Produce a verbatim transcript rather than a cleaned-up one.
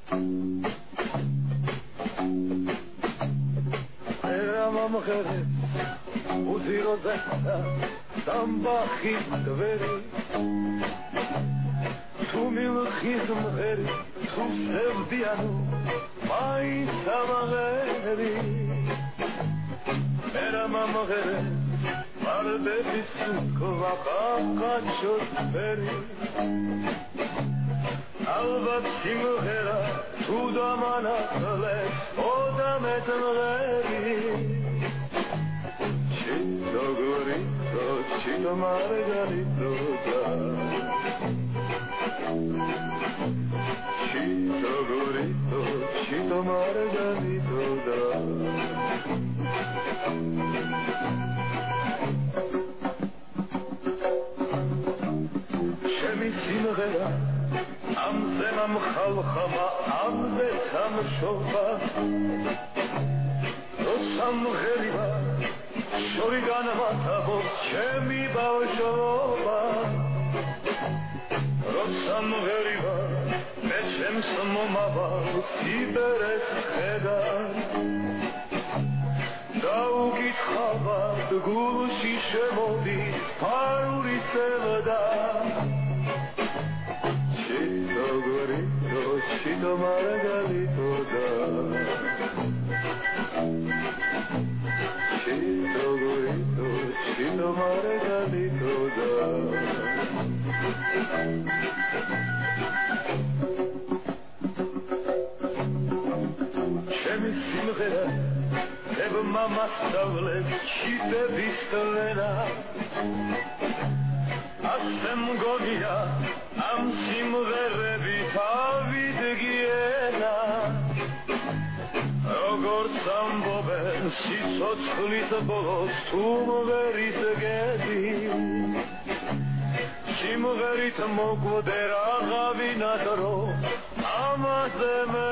მომღერე უძიროზე დამბახის გვერი თუ მილხის მღერი თუ სევდიანო მაინც ამღერი მერა მომღერე მარდების კვაკაკაჩოს ბერი ალბათ სიმღერა თუ დამანახლეს ოდამეთ მღერი Chito Chito Margarito Chito Gorito Chito Margarito Chemi simghera Amze mam khalkhama Amze tam shoba Rosam gheriba Shorigan matabo chemi bavshova Rosam gheriba Mechem smomava Siberes kheda Daugit khava Gulushi shemodi Paruri sevda Chito gorito Chito margarito da Chito gorito, chito margarito da Chemi simghera, eb mama stavle, chite bistlena Asem gonia, am simghere vitavid giena Როგორც ამბობენ სიცოცხლის ბოლოს თუ მღერით გედი სიმღერით მოგვდე რაღავი ნადრო ამაზე